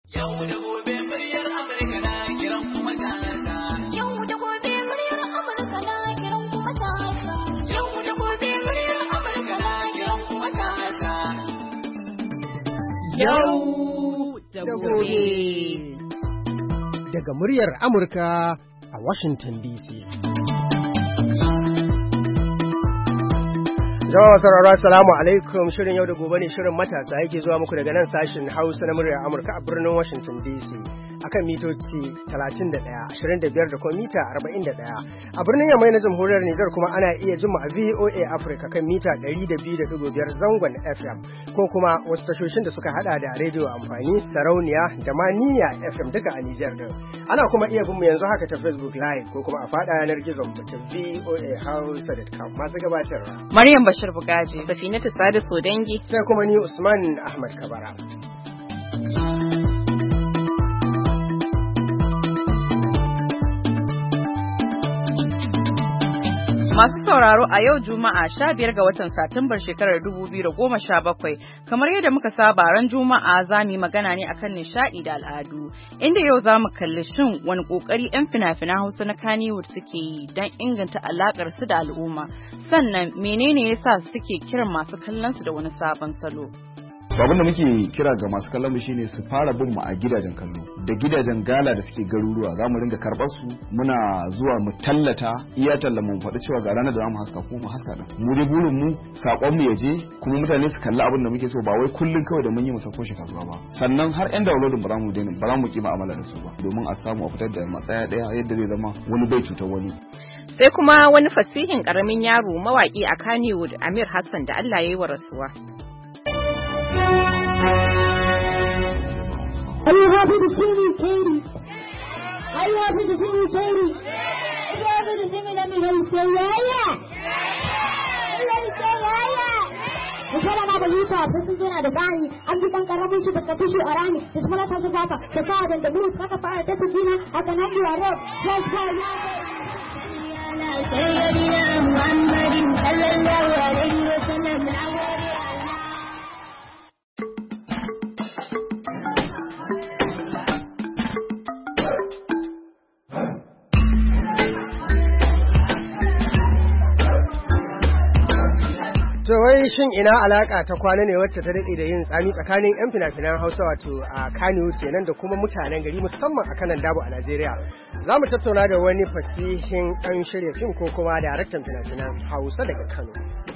Yau da gobe muryar Amurka na kiran kuma ta. Yau da gobe muryar Amurka na kiran kuma ta. Yau da gobe muryar Amurka na kiran kuma ta. Yau da gobe. Daga muryar Amurka a Washington DC. Jama'a sauraro assalamu alaikum, shirin yau da gobe ne, shirin matasa yake zuwa muku daga nan sashin Hausa na muryar Amurka a birnin Washington DC akan mitoci 31, 25 da kuma mita 41. A birnin Yamai na Jamhuriyar Nijar kuma ana iya jin mu a VOA Africa kan mita 102.5 zangon FM ko kuma wasu tashoshin da suka hada da rediyo amfani, sarauniya da maniya FM duka a Nijar din. Ana kuma iya bin mu yanzu haka ta Facebook Live ko kuma a fada yanar gizon mu ta voahausa.com. Masu gabatarwa Maryam Bashir Bugaji, Safinatu Sadu Sodangi, sai kuma ni Usman Ahmad Kabara. Masu sauraro a yau Juma'a 15 ga watan Satumbar shekarar 2017, kamar yadda muka saba ran Juma'a za mu yi magana ne akan nishadi da al'adu, inda yau za mu kalli shin wani kokari 'yan fina-finan Hausa na Kannywood suke yi don inganta alakar su da al'umma, sannan menene yasa suke kiran masu kallon su da wani sabon salo. Abin da muke kira ga masu kallon mu shine su fara bin mu a gidajen kallo da gidajen gala da suke garuruwa, za mu ringa karɓar su, muna zuwa mu tallata, iya tallan mu faɗi cewa ga ranar da za mu haska ko mu haska din. Mu dai burin mu sakon mu yaje kuma mutane su kalli abin da muke so, ba wai kullun kawai da mun yi mu sako shi kasuwa ba. Sannan har yan downloading ba za mu ki ma'amala da su ba, domin a samu a fitar da matsaya daya yadda zai zama wani bai cutar wani. Sai kuma wani fasihin karamin yaro mawaki a Kannywood, Amir Hassan, da Allah ya yi wa rasuwa. Are you happy to see me, Katie? Are you happy to see me, Katie? If you're happy to see me, let me know you say yeah. Let me say yeah. Misali na da hip-hop sai sun zo na da bani, an bi ɗan ƙaramin shi baka tushe a rami, da su mana ta su baka, ta sa da da blues, kaka fara ta tukina, haka nan yi a rap, let's go, Sayyidina Muhammadin sallallahu alaihi wa sallam. To wai shin ina alaka ta kwana ne wacce ta daɗe da yin tsami tsakanin 'yan fina-finan Hausa wato a Kannywood kenan da kuma mutanen gari musamman a kanan dabo a Najeriya. Za mu tattauna da wani fasihin ɗan shirya fim ko kuma daraktan fina-finan Hausa daga Kano.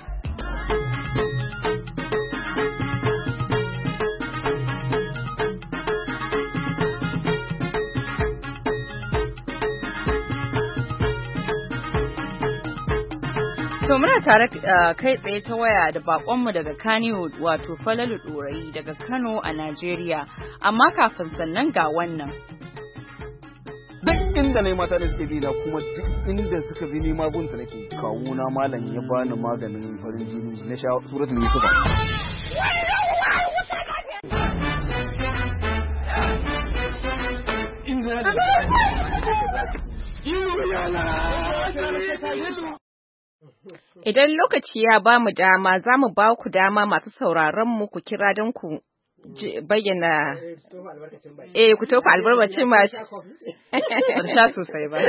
To muna tare kai tsaye ta waya da bakonmu daga Kannywood wato Falalu Dorayi daga Kano a Najeriya, amma kafin sannan ga wannan. Duk inda na yi mata da suke bi na kuma duk inda suka bi ni magunta nake, kawo na malam ya bani maganin farin jini na sha suratul Yusufa. Idan lokaci ya ba mu dama, za mu ba ku dama masu sauraron mu ku kira don ku bayyana ku tofa albarkacin ba sha sosai ba.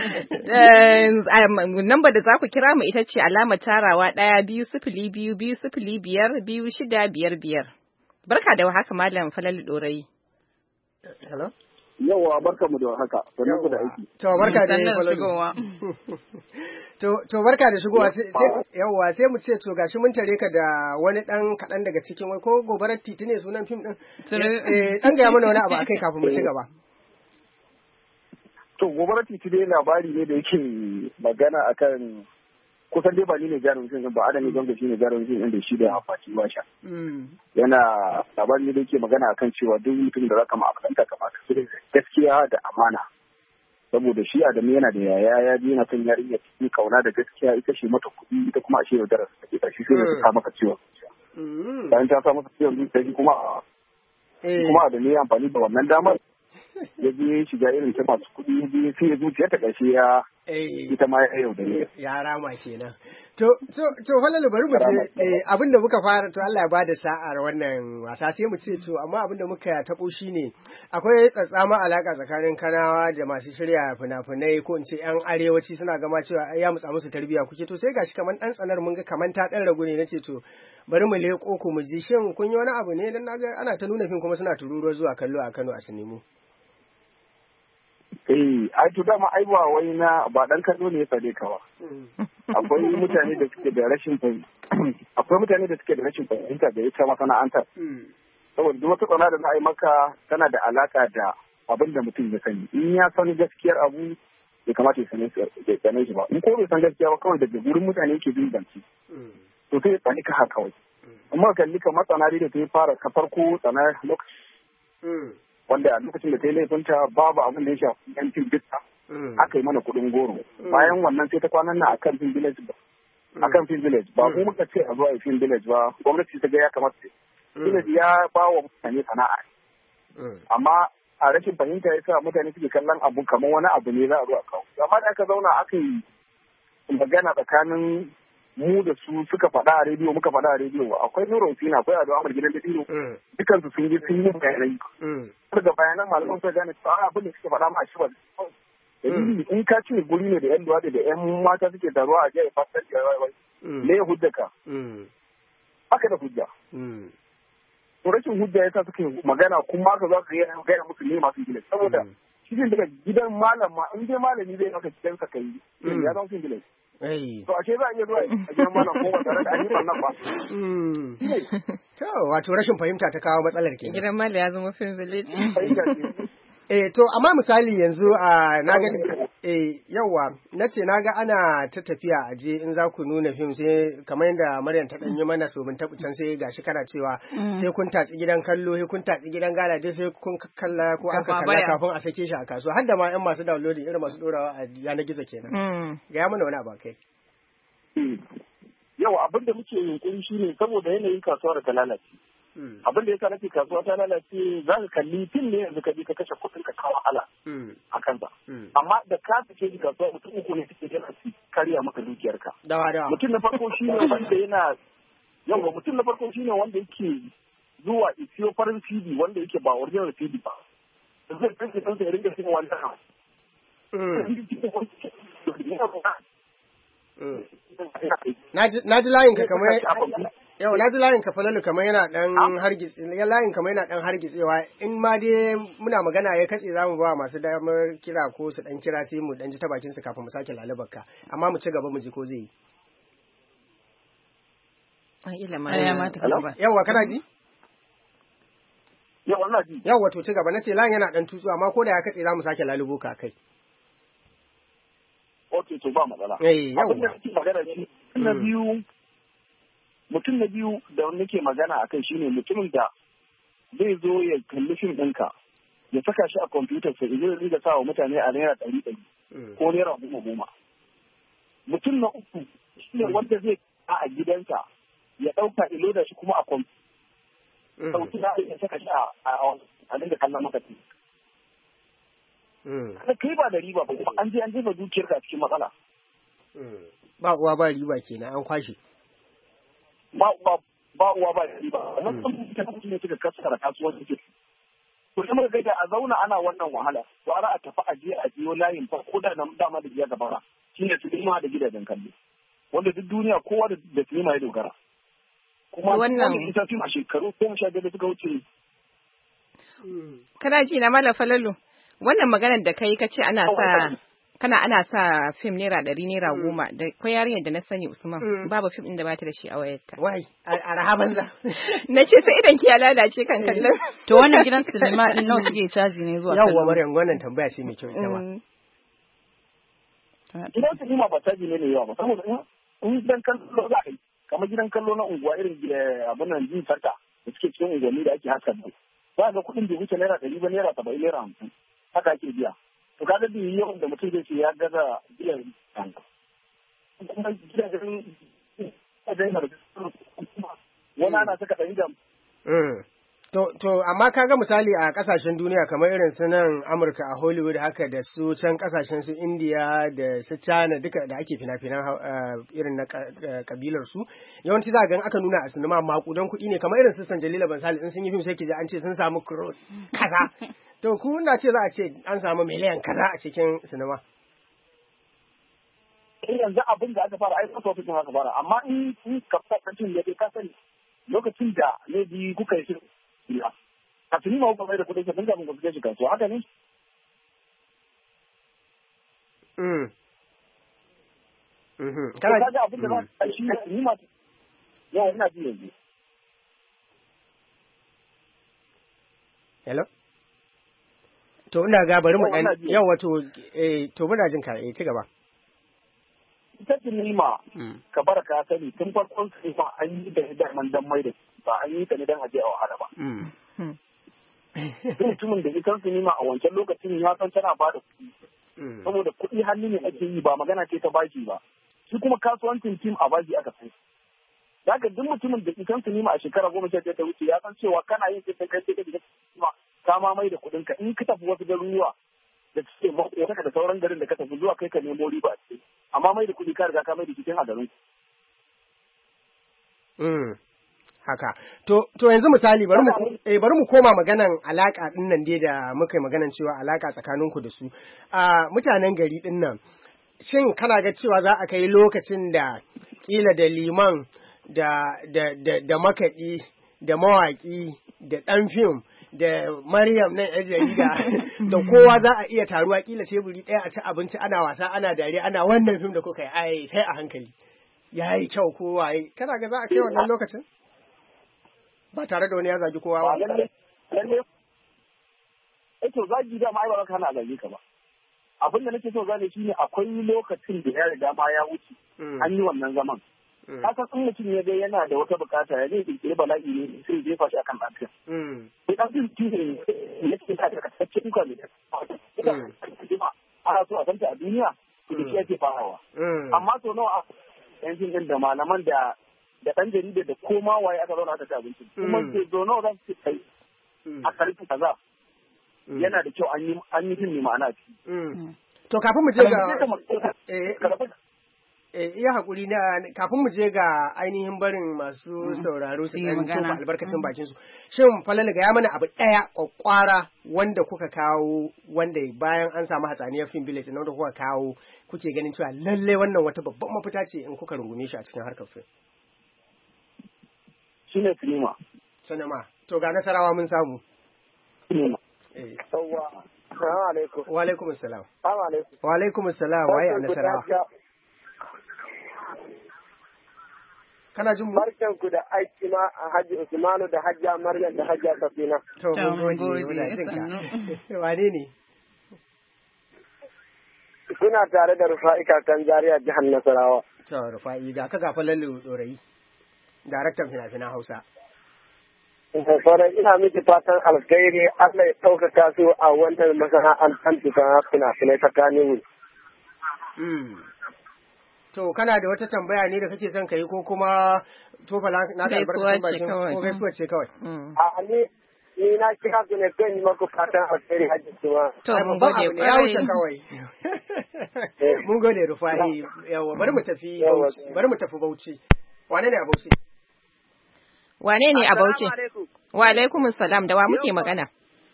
Namba da za ku kira mu ita ce alama tarawa 1-2-0-2-0-5-2-6-5-5. Barka da haka Malam Falalu Dorayi. Hello? Yawwa, barka mu da haka. Sannan ku da aiki. To barka da shigowa. To barka da shigowa sai mu ce to gashi mun tare ka da wani dan kadan daga cikin wai ko gobarar titi ne sunan fim din. Dan ga mana wani abu akai kafin mu ci gaba. To gobarar titi dai labari ne da yake magana akan kusan dai ba ni ne jarumin fim ba, Adam ne Gonga shi ne jarumin fim din da shi da Hafati Basha. Yana labari ne da yake magana akan cewa duk mutum da zaka ma'amalanta kamata su gaskiya da amana. Saboda shi Adamu yana da yaya ya ji yana son yarinya cikin kauna da gaskiya, ita ce mata kuɗi, ita kuma a ce da take ƙarshe sai ta sa maka ciwon zuciya. Bayan ta sa maka ciwon zuciya kuma Adamu ya amfani da wannan damar ya je shiga irin ta masu kuɗi, ya je sai zuciya ta ƙarshe ya ita ma ya yaudare ya rama kenan. To Falalu bari mu ce abin da muka fara to Allah ya bada sa'ar wannan wasa sai mu ce to amma abin da muka tabo shine akwai tsatsama alaka tsakanin Kanawa da masu shirya fina-finai ko in ce yan arewaci suna gama cewa ya mutsa musu tarbiyya kuke to sai gashi kaman dan tsanar mun ga kaman ta dan ragu ne nace to bari mu leko ku mu ji shin kun yi wani abu ne dan naga ana ta nuna fim kuma suna tururuwa zuwa kallo a Kano a sinimo. Ai to dama ai ba wai na ba dan kallo ne ya sade ka ba. Akwai mutane da suke da rashin fahimta da ita masana'antar. Saboda duk wata tsana da za a yi maka tana da alaka da abin da mutum ya sani. In ya san gaskiyar abu ya kamata ya sane shi ba. In ko bai san gaskiya ba kawai daga gurin mutane yake bin zanci. To sai ya tsani ka haka kawai. Amma kalli kamar tsana da ta fara ka farko tsana lokaci. Wanda a lokacin da ta yi laifinta babu abin da ya shafi yan fim bisa aka yi mana kuɗin goro bayan wannan sai ta kwanan nan akan fim village ba mu muka ce a zuwa fim village ba gwamnati ta ga ya kamata village ya ba wa mutane sana'a amma a rashin fahimta ya sa mutane suke kallon abu kamar wani abu ne za a zuwa kawo amma da aka zauna aka yi magana tsakanin mu da su suka faɗa a rediyo muka faɗa a rediyo akwai Nura Husina akwai Ado Ahmad gidan Dino dukan su sun yi bayanai daga bayanan malaman sai gane cewa abin da suke faɗa ma shi ba dalili in ka ce guri ne da yan luwaɗi da yan mata suke taruwa a jiya fasar da wai me ya hujja ka aka da hujja to rashin hujja yasa suke magana kuma aka zo ka gaya musu ne masu gile saboda shi daga gidan malama in dai malami zai maka gidansa kai ya zama sun gile to ashe za a iya zuwa a gidan malam ko ba tare da an yi wannan ba. To wato rashin fahimta ta kawo matsalar ke. Gidan malam ya zama film village. To amma misali yanzu na ga yawa nace naga ana ta tafiya a je in za ku nuna fim sai kamar yadda Maryam ta danyi mana so mun tabucan sai gashi kana cewa sai kun tatsi gidan kallo sai kun tatsi gidan gala dai sai kun kalla ko aka kalla kafin a sake shi a kasuwa har da ma yan masu downloading irin masu dorawa a yanar gizo kenan ga mana wani abu kai yau abin da muke yunkuri shine saboda yanayin kasuwar ta lalace abin da yasa nake kasuwa ta lalace za ka kalli fim ne yanzu ka je ka kashe kuɗin ka kawo ala a kansa amma da ka fice shi kasuwa mutum uku ne suke yana su karya maka dukiyarka mutum na farko shine wanda yana yawa mutum na farko shine wanda yake zuwa isiyo farin CD wanda yake ba original CD ba zai kanke kansa ya rinka cikin wannan na ji layin ka kamar yau na ji layin ka Falalu kamar yana dan hargitsewa in ma dai muna magana ya katse zamu ba masu damar kira ko su dan kira sai mu dan ji ta bakin su kafin mu sake lalubarka amma mu ci gaba mu ji ko zai yi yawa kana ji yawa to ci gaba nace layin yana dan tutsu amma ko da ya katse zamu sake lalubo ka kai ok to ba matsala abin da nake magana shi mutum na biyu da nake magana a kai shine mutumin da zai zo ya kalli fim ɗinka ya saka shi a kwamfutar sa zai riga sa wa mutane a naira 100 ko naira 10. Mutum na uku shine wanda zai a gidansa ya ɗauka ilo da shi kuma a kwamfutar ya saka shi a dinga kallon maka kai ba da riba ba kuma an je an jefa dukiyarka a cikin matsala. Ba uwa ba riba kenan an kwashe. Ba uwa ba riba. Wannan sun ta kuma ne suka kasara kasuwanci ke. To sai muka ga a zauna ana wannan wahala. To ana a tafi a je a biyo layin fa ko da nan dama da biya gabara. Shine sinima da gidajen kallo. Wanda duk duniya kowa da sinima ya dogara. Kuma wannan ita fim a shekaru 15 da suka wuce. Kana ji na Malam Falalu? Wannan maganar da kai kace ana sa fim naira 100 naira 10 da kai yarinyar da na sani Usman babu fim din da bata da shi a wayarta wai a rahaban za nace sai idan ki ya lalace kan kallon to wannan gidan sinima din nawa suke caji ne zuwa yawwa Maryam wannan tambaya ce mai kyau ita ma gidan sinima ba caji ne yawa ba saboda in gidan kallo za a yi kamar gidan kallo na unguwa irin abin nan jin sarka da suke cikin unguwanni da ake haska da za ga kuɗin bai wuce naira 100 ba naira 70 naira 50 haka ake biya to kaga da yawan da mutum zai ce ya gaza biyan kanka kuma gidajen wani ana saka 100 da To amma kaga misali a kasashen duniya kamar irin su nan Amurka a Hollywood haka da su can kasashen su India da su China duka da ake fina-finan irin na kabilar su yawanci za ga aka nuna a sinima makudan kuɗi ne kamar irin su Sanjalila Bansali in sun yi fim sai ki ji an ce sun samu crore kaza to ku na ce za a ce an samu miliyan kaza a cikin sinima yanzu abin da aka fara aikata lokacin haka fara amma in ka fahimci da ka sani lokacin da ne bi kuka yi a tuni ma kuma da kudin sa dinga mun gaske shi kasuwa haka ne kana ga abin da ba shi ne ni ma yau ina ji yanzu hello to ina ga bari mu dan yau wato to muna jin ka ci gaba ita sinima ka bar ka sani tun farkon sinima an yi da daman dan mai da ba an yi ta ne dan aje a wahala ba mutumin da ita sinima a wancan lokacin ya san tana ba da kuɗi saboda kuɗi hannu ne ake yi ba magana ce ta bashi ba shi kuma kasuwancin tim a bashi aka san daga duk mutumin da ita sinima a shekara 10 ta wuce ya san cewa kana yin sai kai sai ka sinima ka ma mai da kuɗin ka in ka tafi wasu garuruwa da suke maƙota da sauran garin da ka tafi zuwa kai ka nemo riba ce amma mai da kuɗi ka riga ka mai da cikin hadarin haka to yanzu misali bari mu koma maganan alaka din nan dai da muka yi maganan cewa alaka tsakaninku da su mutanen gari din nan shin kana ga cewa za a kai lokacin da kila da liman da makaɗi da mawaƙi da ɗan fim da Maryam nan yan jarida da kowa za a iya taruwa kila teburi ɗaya a ci abinci ana wasa ana dariya ana wannan fim da kuka yi ai sai a hankali yayi kyau kowa kana ga za a kai wannan lokacin ba tare da wani ya zagi kowa ba lalle to zagi da ma ai ba ka hana zagi ka ba abin da nake so gane shine akwai lokacin da ya riga ma ya wuce an yi wannan zaman ka san in mutum ya ga yana da wata bukata ya zai kirkiri bala'i ne sai jefa shi akan ɗanka sai ɗan jin ne ya ce ka da kasance duka ne ana so a santa a duniya da shi ake farawa amma so nawa yan jin da malaman da ɗan jarida da koma waye aka zauna aka ci abinci kuma sai zo nawa za su kai a karfi kaza yana da kyau an yi jin ne ma'ana ciki to kafin mu je ga iya haƙuri na kafin mu je ga ainihin barin masu sauraro su ɗan tofa albarkacin bakin su shin Falalu ga ya mana abu ɗaya ƙwaƙwara wanda kuka kawo wanda bayan an samu hatsaniyar film village wanda kuka kawo kuke ganin cewa lalle wannan wata babban mafita ce in kuka rungume shi a cikin harkar film shine sinima to ga Nasarawa mun samu yawwa assalamu alaikum wa alaikum assalam wa alaikum assalam waye a Nasarawa kana jin mu barkan ku da aiki ma a Hajji Usmanu da Hajja Maryam da Hajja Safina to mun gode muna jin ka wane ne kuna tare da Rufa'i Kakan Zaria jihar Nasarawa to Rufa'i ga ka ga Falalu Dorayi daraktan fina-finan Hausa Sauran ina miki fatan alkhairi Allah ya ɗaukaka su a wannan masana'antar fina-finai tsakanin To kana da wata tambaya ne da kake son ka yi ko kuma tofa na ka albarkacin bakin ko gaisuwa ce kawai? A ni na kira ku ne kan yi maku fatan alheri hajji kuma. To mun gode ya wuce kawai. Mun gode Rufa'i yawa bari mu tafi Bauchi. Wane ne a Bauchi? Wane ne a Bauchi? Wa alaikum salam da wa muke magana?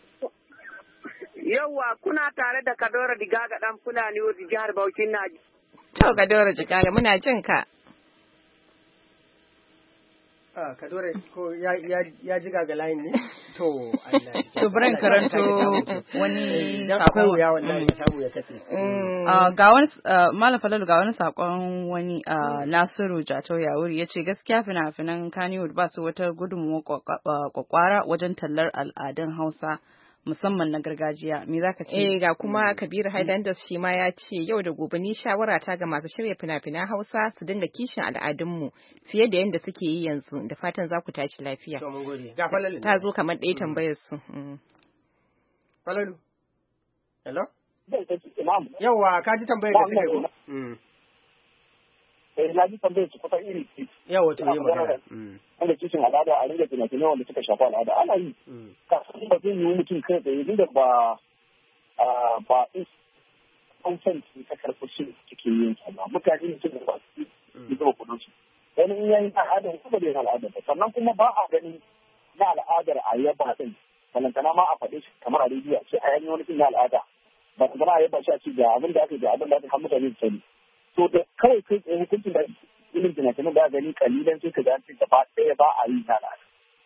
Yawwa kuna tare da Kadora Diga ga dan Fulani wa jihar Bauchi na. To Kadora Diga muna jin ka. Kadora ko ya jiga ga layin ne? To Allah. To bari karanto wani akwai wuya wallahi samu ya kace. Ga wani Malam Falalu ga wani sakon wani Nasiru Jatau Yawuri yace gaskiya fina-finan Kannywood ba su wata gudunmuwa kwakwara wajen tallar al'adun Hausa musamman na gargajiya. Me zaka ce? Ga kuma Kabiru Highlanders shi ma ya ce yau da gobe ni shawara ta ga masu shirya fina-finan Hausa su dinga kishin al'adunmu fiye da yadda suke yi yanzu. Da fatan za ku tashi lafiya. To mun gode. Ga Falalu. Ta zo kamar ɗaya tambayar su. Falalu. Hello? Yawwa ka ji tambayar da suka yi. na ji tambayar su kusan iri ce. Yawa to yi magana. Wanda kishin al'ada a ringa fina-finai wanda suka shafi al'ada ana yi. Kasan ba zai yi mutum kai tsaye inda ba consent ta karɓi shi suke yin sa ba. Mutane ne suka ba su yi zuba kudin su. Wani in yayin al'ada kuma bai al'ada ba. Sannan kuma ba a ganin na al'adar a yaba din. Balantana ma a faɗe shi kamar a rediyo ce a yanyi wani fin na al'ada. Ba ta zama a yaba shi a ce ga abin da aka ga abin da aka kan mutane su sani. To da kawai kai tsaye hukuncin da ilimin fina-finan da gani kalilan sai ka ga ce gaba ɗaya ba a yi na al'ada.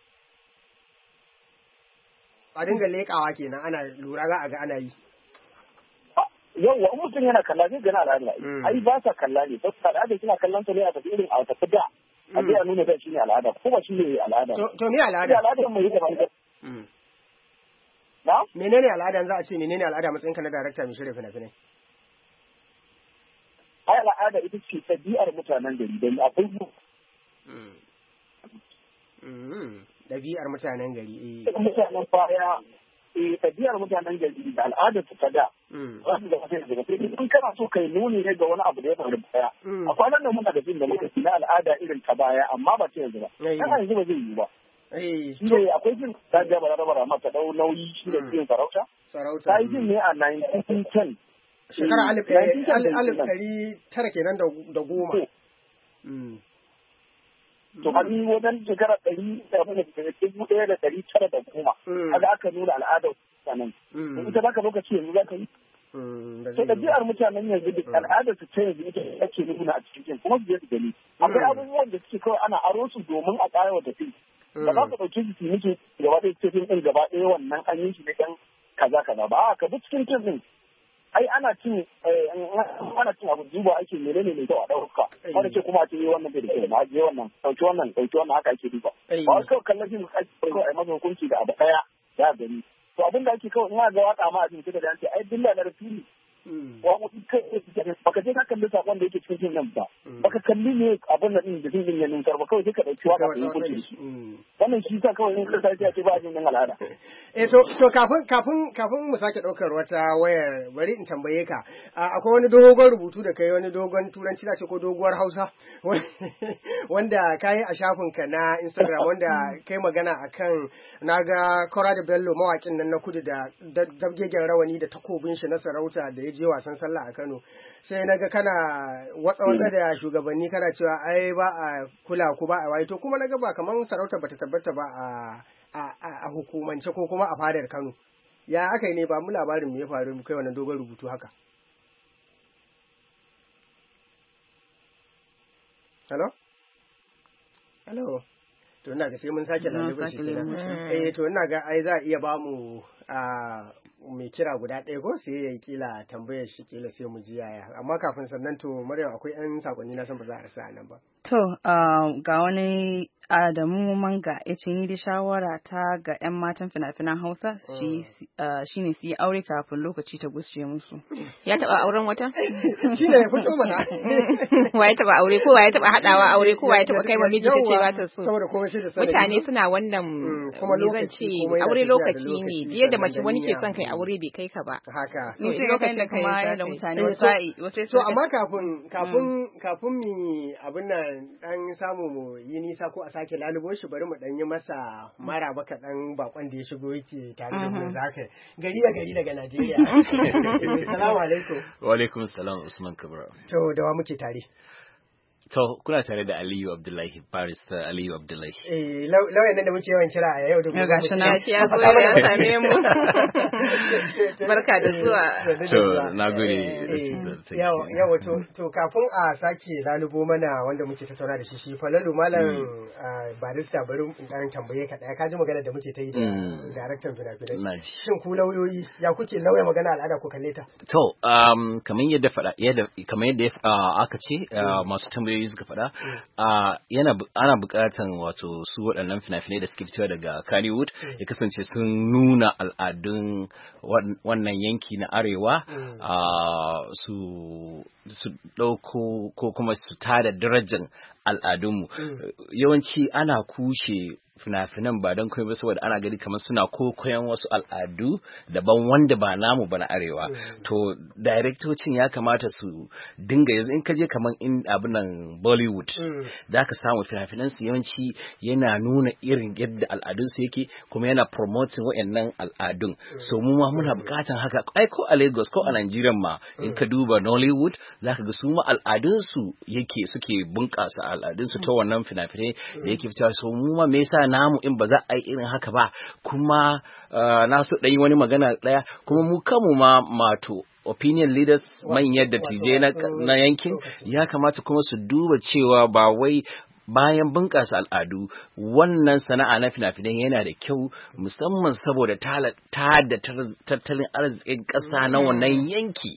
A dinga leƙawa kenan ana lura za a ga ana yi. Yawwa in mutum yana kalla zai gana al'ada. Ai ba sa kalla ne. Sai al'ada suna kallon ta ne a tafi irin a tafi da. A zai nuna da shi ne al'ada ko ba shi ne al'ada. To me al'ada? Al'ada mai yi daban. Na? Menene al'ada za a ce menene al'ada matsayin ka na darakta mai shirya fina-finai? Ai al'ada ita ce ɗabi'ar mutanen gari don abubuwa. Ɗabi'ar mutanen gari. Mutanen baya ɗabi'ar mutanen gari da al'adar ta da. Za su zama sai daga sai in kana so kai nuni ne ga wani abu da ya faru baya. A kwanan nan muna da fim da muka fi na al'ada irin ta baya amma ba ta yanzu ba. Kana yanzu ba zai yi ba. Shi ne akwai jin ta ga bara mata dau nauyi shi da jin sarauta. Ta yi jin ne a 1910. Shekara 1900 kenan da goma. To a yi wajen shekara 1910. Haka aka nuna al'adar mutanen. Ita za ka lokaci yanzu za ka yi. To ɗabi'ar mutanen yanzu da al'adar su ta yanzu ita ake nuna a cikin kuma su je su gani. Akwai abubuwan da suke kawai ana aro su domin a ƙara wata fim. Ba za ka ɗauki su muke gaba ɗaya cikin ɗin gaba ɗaya wannan an yi shi ne ɗan kaza ba. A ka bi cikin fim ɗin. Ai ana cin abu duba ake menene mai kyau a ɗauka. Wanda ce kuma a ce wannan bai da kyau na ajiye wannan ɗauki wannan haka ake duba. Ba wasu kawai kallon fim ake kawai a masa hukunci da abu ɗaya ya gani. To abin da ake kawai ina ga waka ma a cikin da yanci ai dilla da fili. Baka je ka kalli sakon da yake cikin fim nan ba. Baka kalli ne abin da din da fim din ya nusar ba kawai sai ka ɗauki waka da hukunci. Wannan shi sa kawai in ka sai ya ce ba jin al'ada. To kafin mu sake ɗaukar wata wayar bari in tambaye ka akwai wani dogon rubutu da kai wani dogon turanci na ce ko doguwar Hausa wanda kai a shafinka na Instagram wanda kai magana akan naga Kora da Bello mawakin nan na kudu da dabgegen rawani da takobin shi na sarauta da ya je wasan sallah a Kano sai naga kana watsa da shugabanni kana cewa ai ba a kula ku ba a waye to kuma naga ba kaman sarauta bata tabbata ba a hukumance ko kuma a fadar Kano ya aka yi ne ba mu labarin me ya faru mu kai wannan dogon rubutu haka. Hello to ina ga sai mun sake lalubar shi kenan to ina ga ai za a iya ba mu mai kira guda ɗaya ko sai ya kila tambayar shi kila sai mu ji yaya amma kafin sannan to Maryam akwai ɗan sakonni na san ba za a rasa nan ba. To ga wani Adamu Manga ya ce ni da shawara ta ga 'yan matan fina-finan Hausa shi ne su yi aure kafin lokaci ta gusce musu. Ya taɓa auren wata? Shi ne ya fito mana. Wa ya taɓa aure ko wa ya taɓa haɗawa aure ko wa ya taɓa kai ma miji ta ce ba ta so. Saboda kuma shi da sanadi. Mutane suna wannan zan ce aure lokaci ne yadda mace wani ke son kai aure bai kai ka ba. Haka. Ni sai lokacin da kuma yadda mutane wace so amma kafin mi abin nan dan samu mu yi nisa ko a sake lalubo shi bari mu dan yi masa mara baka dan bakon da ya shigo yake tare da mu zaka gari daga Najeriya. Assalamu alaikum. Wa alaikum assalam Usman Kabra. To da wa muke tare? To kuna tare da Aliyu Abdullahi Paris Aliyu Abdullahi. Lauyan nan da muke yawan kira a yau da gobe. Gashi na ya zo ya same mu. Barka da zuwa. To nagode. Yawa to kafin a sake lalubo mana wanda muke tattauna da shi Falalu malam barista bari in dan tambaye ka daya kaji magana da muke ta yi da daraktan fina-finai. Shin ku lauyoyi ya kuke lauya magana al'ada ku kalle ta? To kamar yadda aka ce masu tambayoyi suka faɗa ana buƙatan wato su waɗannan fina-finai da suke fitowa daga Kannywood ya kasance sun nuna al'adun wannan yanki na arewa su ɗauko ko kuma su tada darajar al'adunmu yawanci ana kushe fina-finan ba don komai ba saboda ana gani kamar suna kokoyan wasu al'adu daban wanda ba namu ba na arewa to directocin ya kamata su dinga yanzu in ka je kamar in abin nan Bollywood da ka samu fina-finan su yawanci yana nuna irin yadda al'adun su yake kuma yana promoting wayannan al'adun so mu ma muna bukatan haka ai ko a Lagos ko a Nigeria ma in ka duba Nollywood zaka ga su ma al'adun su yake suke bunkasa al'adun su ta wannan fina-finai da yake fitowa so mu ma me yasa namu in ba za a yi irin haka ba kuma na so ɗan yi wani magana ɗaya kuma mu kanmu ma mato opinion leaders manyan dattijai na yankin ya kamata kuma su duba cewa ba wai bayan bunƙasa al'adu wannan sana'a na fina-finai yana da kyau musamman saboda ta da tattalin arzikin ƙasa na wannan yanki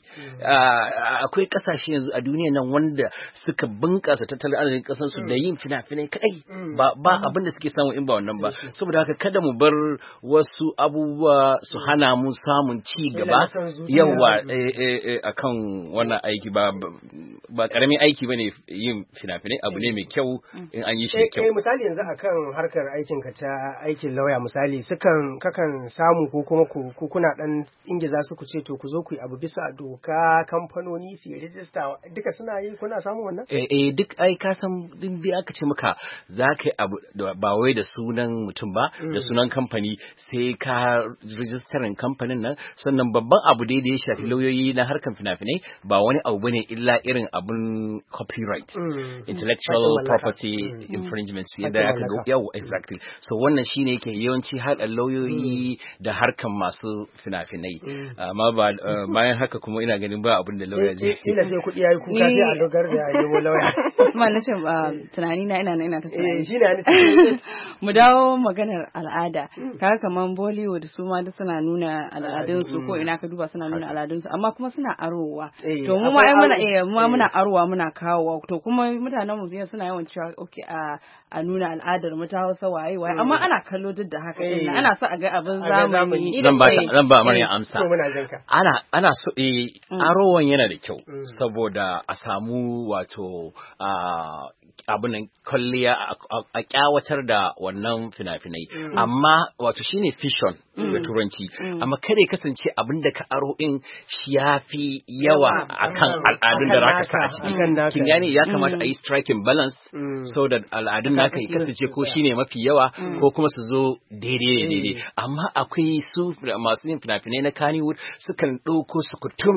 akwai ƙasashe yanzu a duniya nan wanda suka bunƙasa tattalin arzikin ƙasar su da yin fina-finai kai ba abin da suke samu in ba wannan ba saboda haka kada mu bar wasu abubuwa su hana mu samun ci gaba yawa akan wannan aiki ba karamin aiki bane yin fina-finai abu ne mai kyau in an yi shi kyau. Misali yanzu akan harkar aikinka ta aikin lauya misali kakan samu ko kuma ku kuna dan ingiza su ku ce to ku zo ku yi abu bisa doka kamfanoni su yi rijista duka suna yi kuna samu wannan? Duk ai ka san din bi aka ce maka za ka yi abu ba wai da sunan mutum ba da sunan kamfani sai ka rijistarin kamfanin nan sannan babban abu dai da ya shafi lauyoyi na harkar fina-finai ba wani abu bane illa irin abun copyright intellectual property infringements yadda aka ga yau exactly so wannan shine yake yawanci haɗa lauyoyi da harkan masu fina-finai amma ba bayan haka kuma ina ganin ba abin da lauya zai kila sai kuɗi yayi kuka sai a dogar da nemo lauya Usman nace tunani na ina ta tunani shine mu dawo maganar al'ada kaga kaman Bollywood su ma duk suna nuna al'adun su ko ina ka duba suna nuna al'adun su amma kuma suna arowa to mu ma muna arowa muna kawowa to kuma mutanen mu suna yawan cewa okay a nuna al'adar mu ta Hausa waye amma ana kallo duk da haka din ana so a ga abin zamani zan ba Maryam amsa ana so arowan yana da kyau saboda a samu wato abunan kwalliya a kyawatar da wannan fina-finai amma wato shine fiction da turanci amma kada ya kasance abin da ka aro in shi ya fi yawa akan al'adun da zaka sa a ciki kin gane ya kamata a yi striking balance so da al'adun naka ya kasance ko shine mafi yawa ko kuma su zo daidai amma akwai su masu yin fina-finai na Kannywood sukan ɗauko su kutum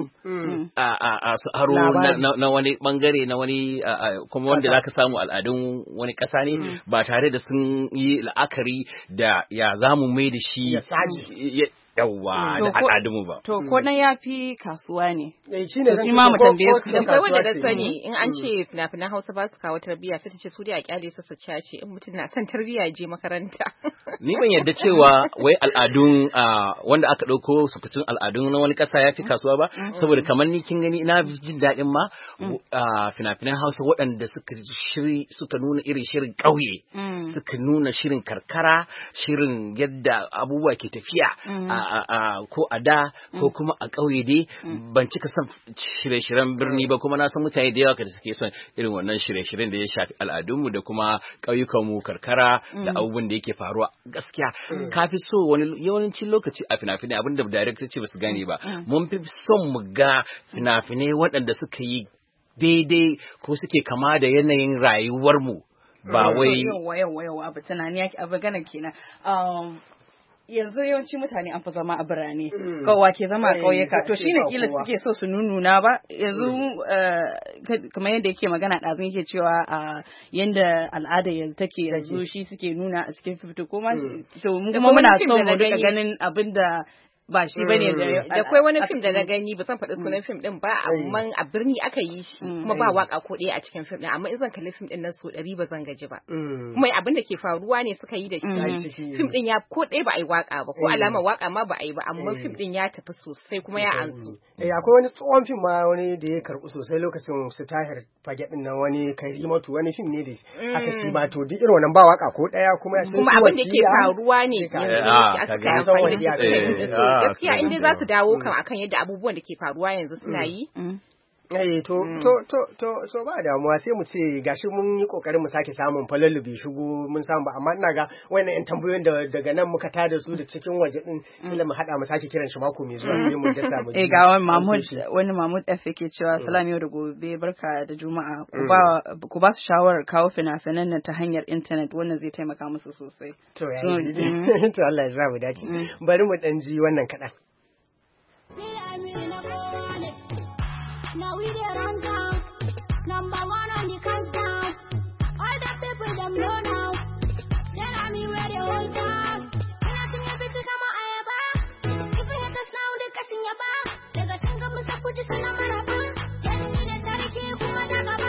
a su aro na wani bangare na wani kuma wanda zaka samu al'adun wani ƙasa ne ba tare da sun yi la'akari da ya zamu mai da shi yawwa da al'adunmu ba. To ko nan ya fi kasuwa ne. Shi ne zan ma mu tambaye ku. Akwai wanda da sani in an ce fina-finan Hausa ba su kawo tarbiyya sai ta ce su dai a kyale su cace in mutum na son tarbiyya je makaranta. Ni ban yarda cewa wai al'adun wanda aka ɗauko su fitun al'adun na wani ƙasa ya fi kasuwa ba saboda kamar ni kin gani ina jin daɗin ma fina-finan Hausa waɗanda suka nuna irin shirin ƙauye suka nuna shirin karkara shirin yadda abubuwa ke tafiya ko a da ko kuma a ƙauye dai ban cika son shirye-shiryen birni ba kuma na san mutane da yawa da suke son irin wannan shirye-shiryen da ya shafi al'adunmu da kuma ƙauyukanmu karkara da abubuwan da yake faruwa gaskiya ka fi so wani yawancin lokaci a fina-finai abinda director ce ba su gane ba mun fi son mu ga fina-finai waɗanda suka yi daidai ko suke kama da yanayin rayuwarmu ba wai yawa abu tunani yake abu gana kenan yanzu yawanci mutane an fi zama a birane kowa ke zama a ƙauyuka to shine kila suke so su nununa ba yanzu kamar yadda yake magana ɗazun yake cewa yanda al'ada yanzu take yanzu shi suke nuna a cikin fifito kuma muna so mu duka ganin abinda ba shi bane da akwai wani fim da na gani ba san faɗi sunan fim din ba amma a birni aka yi shi kuma ba waka ko ɗaya a cikin fim din amma in zan kalli fim din nan so 100 ba zan gaji ba kuma abin da ke faruwa ne suka yi da shi fim din ya ko ɗaya ba a yi waka ba ko alamar waka ma ba a yi ba amma fim din ya tafi sosai kuma ya ansu akwai wani tsohon fim ma wani da ya karɓu sosai lokacin su Tahir Fage din nan wani Karimatu wani fim ne da aka shi ma to duk irin wannan ba waka ko ɗaya kuma abin da ke faruwa ne yanzu gaskiya in dai za su dawo kan akan yadda abubuwan da ke faruwa yanzu suna yi To ba damuwa sai mu ce gashi mun yi kokarin mu sake samun falalu bai shigo mun samu ba amma ina ga wayannan yan tambayoyin da daga nan muka tada su da cikin waje din kila mu hada mu sake kiran shi mako mai zuwa sai mu dasa mu ga wani Mahmud F yake cewa salam yau da gobe barka da juma'a ku ba su shawarar kawo fina-finan nan ta hanyar internet wannan zai taimaka musu sosai to Allah ya sa mu dace bari mu dan ji wannan kadan. Now we there on town, number one on the countdown. All the people them know now. Tell me where they hold down. When I sing a bit to come on, I ever. If we hit us now, they casting your bar. They got sing up, Mr. Puji, son of Maraba. Tell me the story, keep from my dagaba.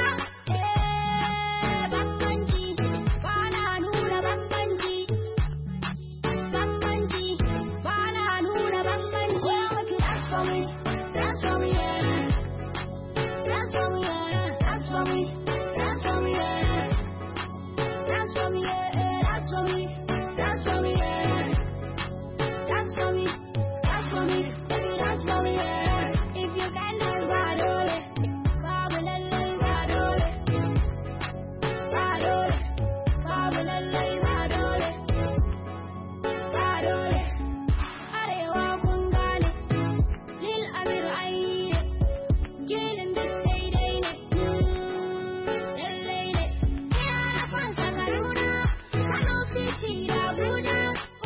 Bambanji, Bana Nura Bambanji. Bambanji, Bana Nura Bambanji. Well, make you dance for me, yeah. Dance for me, yeah. Dance for me, dance for me, yeah. Dance for me, yeah. Dance for me, dance for me, yeah. Dance for me, dance for me, baby, dance for me, yeah. If you can dance, badole, badole, badole, badole, badole, badole, badole. Arewa kun gane, Lil Amir Aine, gilin da daidai ne, lallai ne. Ina fansa Kaduna, Kano City da Abuja,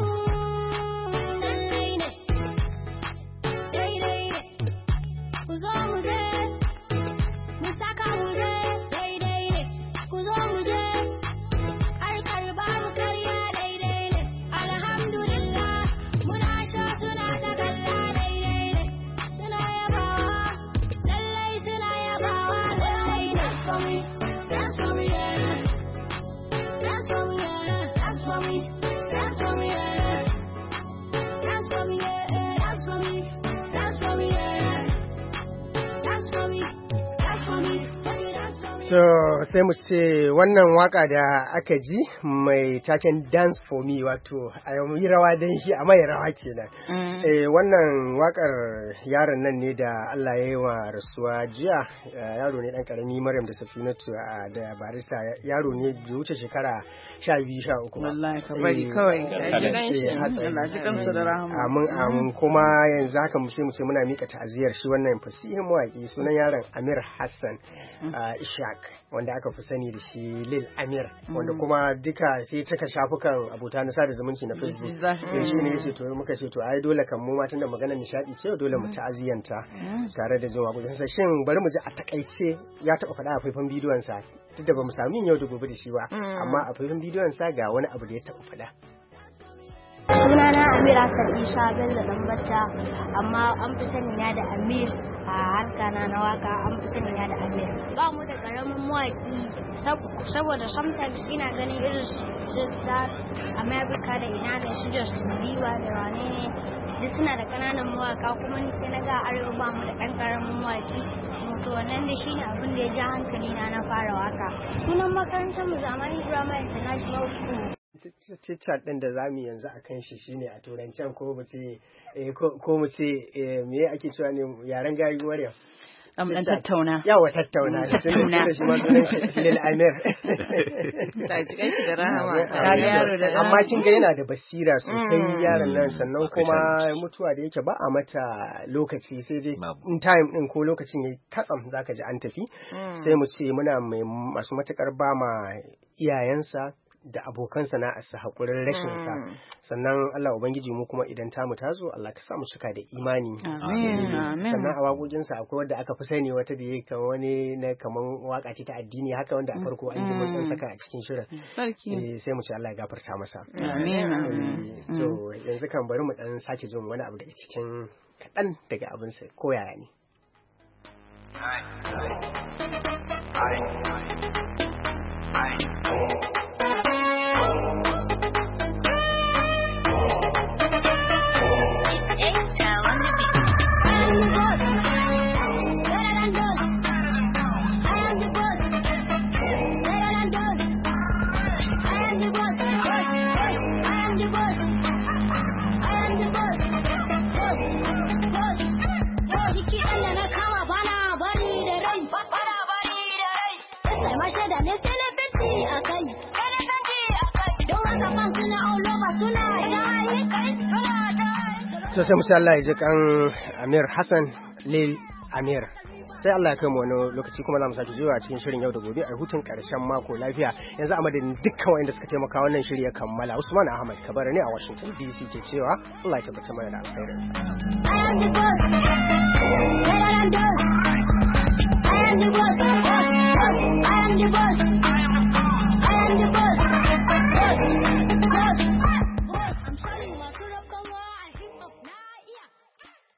lallai ne, daidai ne. Ku zo mu je, mu saka mu je, daidai ne. Ku zo mu je, harkar babu karya daidai ne. Alhamdulillah, muna sha suna ta kalla daidai ne. Suna yabawa, lallai suna yabawa, lallai ne. Dance for me, yeah. Dance for me, yeah. Dance for me, dance for me, yeah. Dance for me, yeah. Dance for me, dance for me, yeah. Dance for me, dance for me, baby, dance for me. So sai mu ce wannan waka da aka ji mai taken dance for me wato a yi rawa don shi a mai rawa kenan. Wannan wakar yaron nan ne da Allah ya yi wa rasuwa jiya yaro ne dan karami Maryam da Safinatu da barista yaro ne bai wuce shekara 12-13 ba. Wallahi ka bari kawai Allah ji kansa da rahama. Amin kuma yanzu haka mu ce muna mika ta'aziyar shi wannan fasihin mawaki sunan yaron Amir Hassan Ishaq wanda aka fi sani da shi Lil Amir wanda kuma duka sai cika shafukan abota na sada zumunci na Facebook shi ne yace to muka ce to ai dole kan mu ma tunda magana nishadi ce dole mu ta'aziyanta tare da jin waƙoƙin sa shin bari mu ji a takaice ya taba faɗa a faifan bidiyon sa duk da bamu sami yau da gobe da shi ba amma a faifan bidiyon sa ga wani abu da ya taba faɗa. Sunana Amir Hassan Isa Bello Dambata amma an fi sani na da Amir a harka na waka an fi sani na da Amir. Ba mu da karamin mawaki saboda sometimes ina ganin irin su America da ina da su Justin Bieber da wane ne duk suna da kananan mawaka kuma ni sai na ga arewa ba mu da ɗan karamin mawaki to wannan da shine abin da ya ja hankali na fara waka. Sunan makarantar mu Zamani Drama International School. Chat ɗin da za mu yanzu a kan shi shine a turancen ko mu ce me ake cewa ne yaren gayu Maryam dan tattauna yawa tattauna da shi ma sunan shi Lil Amir ta ji shi da rahama amma kin ga yana da basira sosai yaron nan sannan kuma mutuwa da yake ba a mata lokaci sai dai in time din ko lokacin yayi katsam zaka ji an tafi sai mu ce muna mai masu matakar ba ma iyayensa da abokan sana'arsa haƙurin rashin sa sannan Allah ubangiji mu kuma idan tamu ta zo Allah ka sa mu cika da imani sannan a waƙoƙin sa akwai wanda aka fi sani wata da yake wani na kaman waka ce ta addini haka wanda a farko an ji mun saka a cikin shirin sai mu ce Allah ya gafarta masa amin to yanzu kan bari mu dan sake jin wani abu daga cikin kaɗan daga abin sa ko yaya ne Allah na kama bana bari da to sai mu sha Allah ya ji kan Amir Hassan Lil Amir. Sai Allah ya kai mu wani lokaci kuma za mu sake zuwa cikin shirin yau da gobe a hutun karshen mako lafiya. Yanzu a madadin dukkan wanda suka taimaka wannan shiri ya kammala. Usman Ahmad Kabara ne a Washington DC ke cewa Allah ya tabbata mana da alkhairinsa.